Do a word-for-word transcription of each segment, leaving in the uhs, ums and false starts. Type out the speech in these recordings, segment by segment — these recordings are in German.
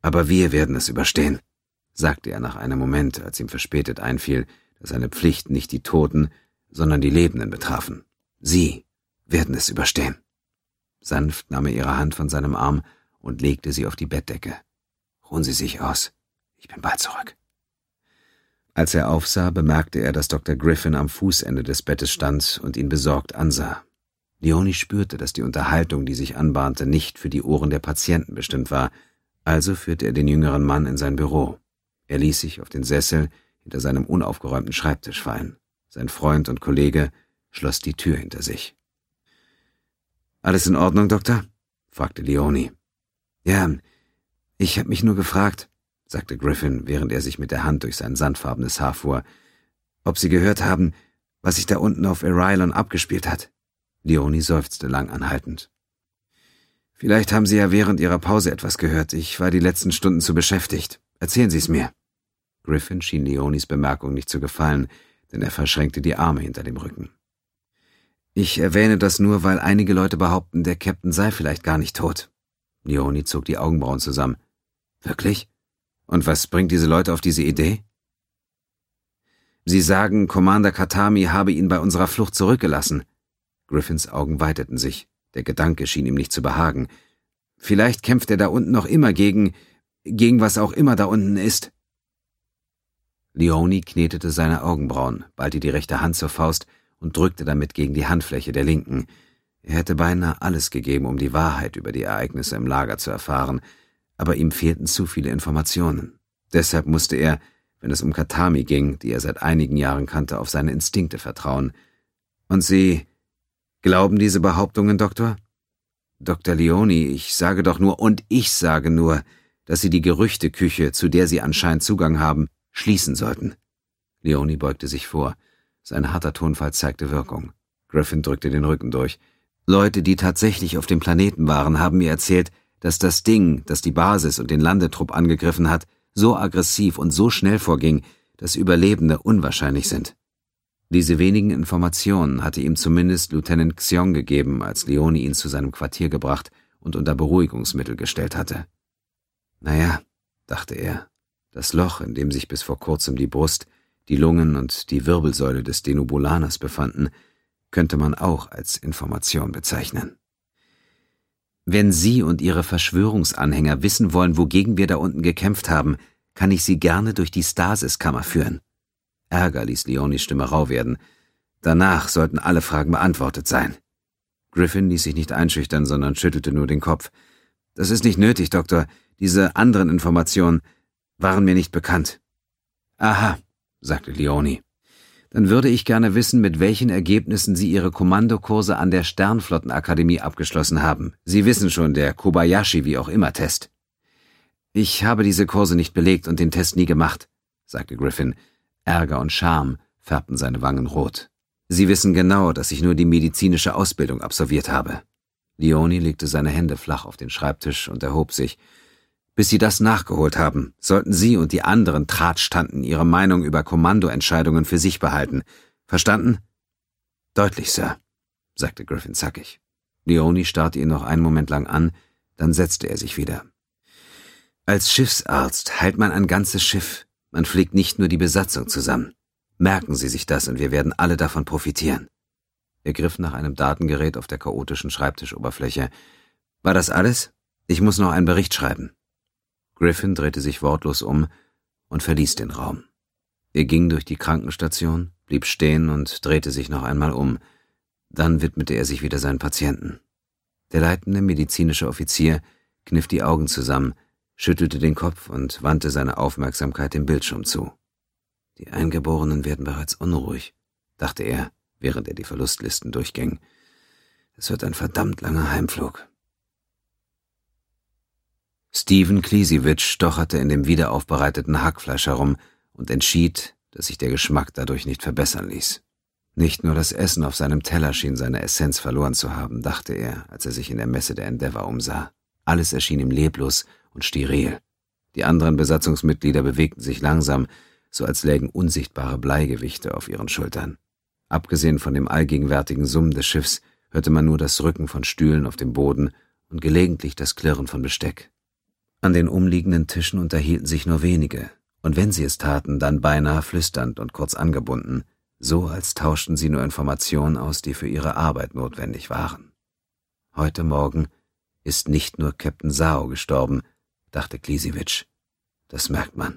»Aber wir werden es überstehen«, sagte er nach einem Moment, als ihm verspätet einfiel, dass seine Pflicht nicht die Toten, sondern die Lebenden betrafen. »Sie werden es überstehen.« Sanft nahm er ihre Hand von seinem Arm und legte sie auf die Bettdecke. »Ruhen Sie sich aus. Ich bin bald zurück.« Als er aufsah, bemerkte er, dass Doktor Griffin am Fußende des Bettes stand und ihn besorgt ansah. Leonie spürte, dass die Unterhaltung, die sich anbahnte, nicht für die Ohren der Patienten bestimmt war, also führte er den jüngeren Mann in sein Büro. Er ließ sich auf den Sessel hinter seinem unaufgeräumten Schreibtisch fallen. Sein Freund und Kollege schloss die Tür hinter sich. »Alles in Ordnung, Doktor?« fragte Leonie. »Ja, ich habe mich nur gefragt«, sagte Griffin, während er sich mit der Hand durch sein sandfarbenes Haar fuhr, »ob Sie gehört haben, was sich da unten auf Arylon abgespielt hat.« Leonie seufzte lang anhaltend. »Vielleicht haben Sie ja während Ihrer Pause etwas gehört. Ich war die letzten Stunden zu beschäftigt. Erzählen Sie es mir.« Griffin schien Leonies Bemerkung nicht zu gefallen, denn er verschränkte die Arme hinter dem Rücken. »Ich erwähne das nur, weil einige Leute behaupten, der Captain sei vielleicht gar nicht tot.« Leonie zog die Augenbrauen zusammen. »Wirklich? Und was bringt diese Leute auf diese Idee?« »Sie sagen, Commander Katami habe ihn bei unserer Flucht zurückgelassen.« Griffins Augen weiteten sich. Der Gedanke schien ihm nicht zu behagen. »Vielleicht kämpft er da unten noch immer gegen... gegen was auch immer da unten ist.« Leonie knetete seine Augenbrauen, ballte die rechte Hand zur Faust und drückte damit gegen die Handfläche der linken. Er hätte beinahe alles gegeben, um die Wahrheit über die Ereignisse im Lager zu erfahren, aber ihm fehlten zu viele Informationen. Deshalb musste er, wenn es um Katami ging, die er seit einigen Jahren kannte, auf seine Instinkte vertrauen. »Und Sie glauben diese Behauptungen, Doktor?« »Doktor Leonie, ich sage doch nur, und ich sage nur, dass Sie die Gerüchteküche, zu der Sie anscheinend Zugang haben, schließen sollten.« Leonie beugte sich vor. Sein harter Tonfall zeigte Wirkung. Griffin drückte den Rücken durch. »Leute, die tatsächlich auf dem Planeten waren, haben mir erzählt, dass das Ding, das die Basis und den Landetrupp angegriffen hat, so aggressiv und so schnell vorging, dass Überlebende unwahrscheinlich sind.« Diese wenigen Informationen hatte ihm zumindest Lieutenant Xiong gegeben, als Leonie ihn zu seinem Quartier gebracht und unter Beruhigungsmittel gestellt hatte. »Naja«, dachte er, das Loch, in dem sich bis vor kurzem die Brust, die Lungen und die Wirbelsäule des Denubulaners befanden, könnte man auch als Information bezeichnen. »Wenn Sie und Ihre Verschwörungsanhänger wissen wollen, wogegen wir da unten gekämpft haben, kann ich Sie gerne durch die Stasiskammer führen.« Ärger ließ Leonies Stimme rau werden. »Danach sollten alle Fragen beantwortet sein.« Griffin ließ sich nicht einschüchtern, sondern schüttelte nur den Kopf. »Das ist nicht nötig, Doktor. Diese anderen Informationen waren mir nicht bekannt.« »Aha«, sagte Leonie. »Dann würde ich gerne wissen, mit welchen Ergebnissen Sie Ihre Kommandokurse an der Sternflottenakademie abgeschlossen haben. Sie wissen schon, der Kobayashi wie auch immer Test.« »Ich habe diese Kurse nicht belegt und den Test nie gemacht«, sagte Griffin. Ärger und Scham färbten seine Wangen rot. »Sie wissen genau, dass ich nur die medizinische Ausbildung absolviert habe.« Leonie legte seine Hände flach auf den Schreibtisch und erhob sich. »Bis Sie das nachgeholt haben, sollten Sie und die anderen Drahtstanten Ihre Meinung über Kommandoentscheidungen für sich behalten. Verstanden?« »Deutlich, Sir«, sagte Griffin zackig. Leonie starrte ihn noch einen Moment lang an, dann setzte er sich wieder. »Als Schiffsarzt heilt man ein ganzes Schiff. Man pflegt nicht nur die Besatzung zusammen. Merken Sie sich das und wir werden alle davon profitieren.« Er griff nach einem Datengerät auf der chaotischen Schreibtischoberfläche. »War das alles? Ich muss noch einen Bericht schreiben.« Griffin drehte sich wortlos um und verließ den Raum. Er ging durch die Krankenstation, blieb stehen und drehte sich noch einmal um. Dann widmete er sich wieder seinen Patienten. Der leitende medizinische Offizier kniff die Augen zusammen, schüttelte den Kopf und wandte seine Aufmerksamkeit dem Bildschirm zu. »Die Eingeborenen werden bereits unruhig«, dachte er, während er die Verlustlisten durchging. »Es wird ein verdammt langer Heimflug.« Steven Klisiewicz stocherte in dem wiederaufbereiteten Hackfleisch herum und entschied, dass sich der Geschmack dadurch nicht verbessern ließ. Nicht nur das Essen auf seinem Teller schien seine Essenz verloren zu haben, dachte er, als er sich in der Messe der Endeavour umsah. Alles erschien ihm leblos und steril. Die anderen Besatzungsmitglieder bewegten sich langsam, so als lägen unsichtbare Bleigewichte auf ihren Schultern. Abgesehen von dem allgegenwärtigen Summen des Schiffs hörte man nur das Rücken von Stühlen auf dem Boden und gelegentlich das Klirren von Besteck. An den umliegenden Tischen unterhielten sich nur wenige, und wenn sie es taten, dann beinahe flüsternd und kurz angebunden, so als tauschten sie nur Informationen aus, die für ihre Arbeit notwendig waren. Heute Morgen ist nicht nur Captain Sao gestorben, dachte Klisewitsch. Das merkt man.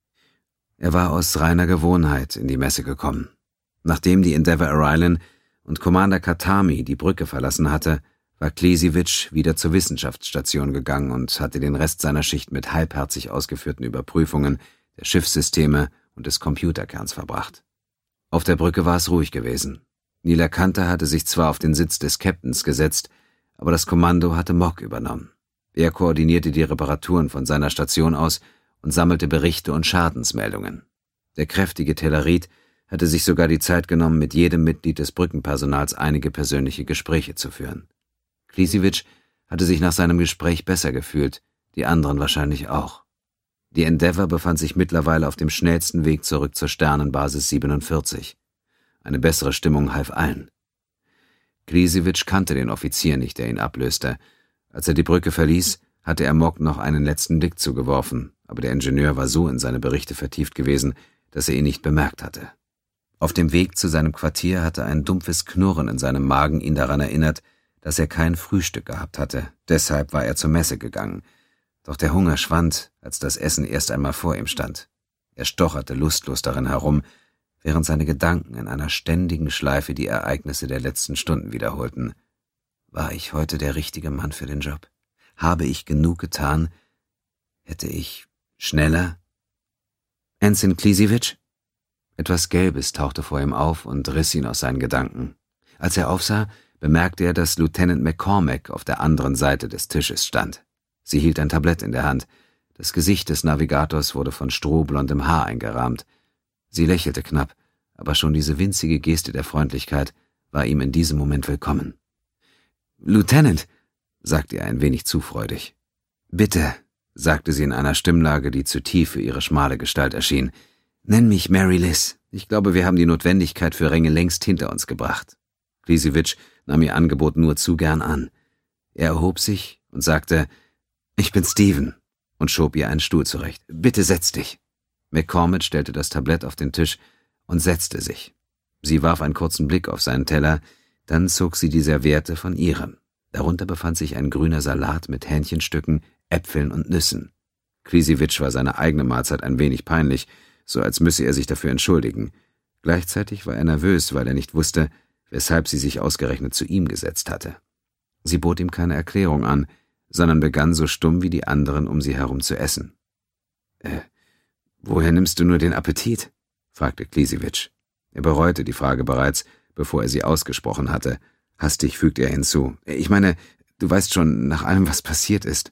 Er war aus reiner Gewohnheit in die Messe gekommen. Nachdem die Endeavour Ireland und Commander Katami die Brücke verlassen hatte, war Klisewitsch wieder zur Wissenschaftsstation gegangen und hatte den Rest seiner Schicht mit halbherzig ausgeführten Überprüfungen der Schiffssysteme und des Computerkerns verbracht. Auf der Brücke war es ruhig gewesen. Nila Kanta hatte sich zwar auf den Sitz des Captains gesetzt, aber das Kommando hatte Mock übernommen. Er koordinierte die Reparaturen von seiner Station aus und sammelte Berichte und Schadensmeldungen. Der kräftige Tellerit hatte sich sogar die Zeit genommen, mit jedem Mitglied des Brückenpersonals einige persönliche Gespräche zu führen. Klisewitsch hatte sich nach seinem Gespräch besser gefühlt, die anderen wahrscheinlich auch. Die Endeavour befand sich mittlerweile auf dem schnellsten Weg zurück zur Sternenbasis siebenundvierzig. Eine bessere Stimmung half allen. Klisewitsch kannte den Offizier nicht, der ihn ablöste. Als er die Brücke verließ, hatte er Mock noch einen letzten Blick zugeworfen, aber der Ingenieur war so in seine Berichte vertieft gewesen, dass er ihn nicht bemerkt hatte. Auf dem Weg zu seinem Quartier hatte ein dumpfes Knurren in seinem Magen ihn daran erinnert, dass er kein Frühstück gehabt hatte. Deshalb war er zur Messe gegangen. Doch der Hunger schwand, als das Essen erst einmal vor ihm stand. Er stocherte lustlos darin herum, während seine Gedanken in einer ständigen Schleife die Ereignisse der letzten Stunden wiederholten. War ich heute der richtige Mann für den Job? Habe ich genug getan? Hätte ich schneller? Ensign Klisewitsch? Etwas Gelbes tauchte vor ihm auf und riss ihn aus seinen Gedanken. Als er aufsah, bemerkte er, dass Lieutenant McCormack auf der anderen Seite des Tisches stand. Sie hielt ein Tablett in der Hand. Das Gesicht des Navigators wurde von strohblondem Haar eingerahmt. Sie lächelte knapp, aber schon diese winzige Geste der Freundlichkeit war ihm in diesem Moment willkommen. »Lieutenant«, sagte er ein wenig zu freudig. »Bitte«, sagte sie in einer Stimmlage, die zu tief für ihre schmale Gestalt erschien, »nenn mich Mary Liz. Ich glaube, wir haben die Notwendigkeit für Ränge längst hinter uns gebracht.« Klisewitsch nahm ihr Angebot nur zu gern an. Er erhob sich und sagte, »Ich bin Steven«, und schob ihr einen Stuhl zurecht. »Bitte setz dich.« McCormack stellte das Tablett auf den Tisch und setzte sich. Sie warf einen kurzen Blick auf seinen Teller, dann zog sie die Serviette von ihrem. Darunter befand sich ein grüner Salat mit Hähnchenstücken, Äpfeln und Nüssen. Klisewitsch war seine eigene Mahlzeit ein wenig peinlich, so als müsse er sich dafür entschuldigen. Gleichzeitig war er nervös, weil er nicht wusste, weshalb sie sich ausgerechnet zu ihm gesetzt hatte. Sie bot ihm keine Erklärung an, sondern begann so stumm wie die anderen um sie herum zu essen. »Äh, woher nimmst du nur den Appetit?« fragte Klisewitsch. Er bereute die Frage bereits, bevor er sie ausgesprochen hatte. Hastig fügte er hinzu, »Ich meine, du weißt schon, nach allem, was passiert ist.«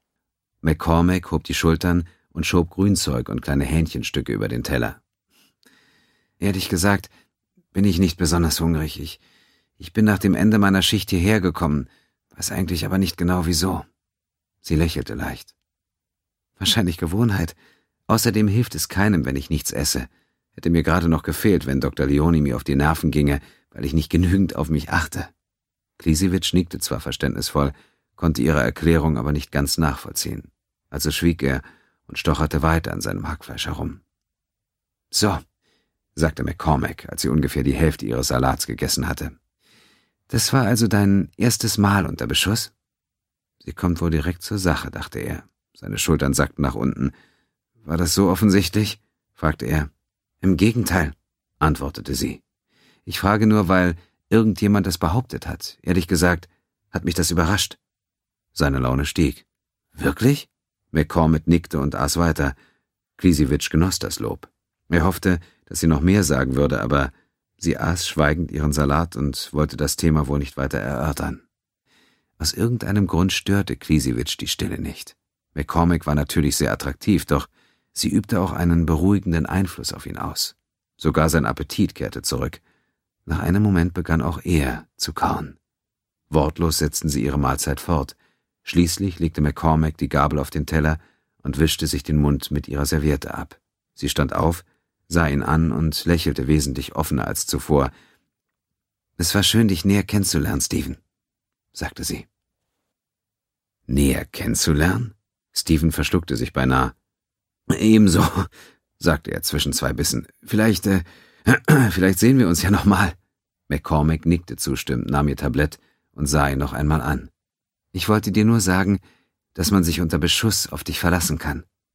McCormack hob die Schultern und schob Grünzeug und kleine Hähnchenstücke über den Teller. »Ehrlich gesagt, bin ich nicht besonders hungrig. Ich, ich bin nach dem Ende meiner Schicht hierher gekommen, weiß eigentlich aber nicht genau wieso.« Sie lächelte leicht. »Wahrscheinlich Gewohnheit. Außerdem hilft es keinem, wenn ich nichts esse. Hätte mir gerade noch gefehlt, wenn Doktor Leoni mir auf die Nerven ginge, weil ich nicht genügend auf mich achte.« Klisewitsch nickte zwar verständnisvoll, konnte ihre Erklärung aber nicht ganz nachvollziehen. Also schwieg er und stocherte weiter an seinem Hackfleisch herum. »So«, sagte McCormack, als sie ungefähr die Hälfte ihres Salats gegessen hatte. »Das war also dein erstes Mal unter Beschuss?« Sie kommt wohl direkt zur Sache, dachte er. Seine Schultern sackten nach unten. »War das so offensichtlich?« fragte er. »Im Gegenteil«, antwortete sie. »Ich frage nur, weil irgendjemand das behauptet hat. Ehrlich gesagt, hat mich das überrascht.« Seine Laune stieg. »Wirklich?« McCormack nickte und aß weiter. Klisewitsch genoss das Lob. Er hoffte, dass sie noch mehr sagen würde, aber sie aß schweigend ihren Salat und wollte das Thema wohl nicht weiter erörtern. Aus irgendeinem Grund störte Klisewitsch die Stille nicht. McCormack war natürlich sehr attraktiv, doch sie übte auch einen beruhigenden Einfluss auf ihn aus. Sogar sein Appetit kehrte zurück. Nach einem Moment begann auch er zu kauen. Wortlos setzten sie ihre Mahlzeit fort. Schließlich legte McCormack die Gabel auf den Teller und wischte sich den Mund mit ihrer Serviette ab. Sie stand auf, sah ihn an und lächelte wesentlich offener als zuvor. »Es war schön, dich näher kennenzulernen, Steven«, sagte sie. »Näher kennenzulernen?« Stephen verschluckte sich beinahe. »Ebenso«, sagte er zwischen zwei Bissen. »Vielleicht, äh, vielleicht sehen wir uns ja noch mal.« McCormack nickte zustimmend, nahm ihr Tablett und sah ihn noch einmal an. »Ich wollte dir nur sagen, dass man sich unter Beschuss auf dich verlassen kann.«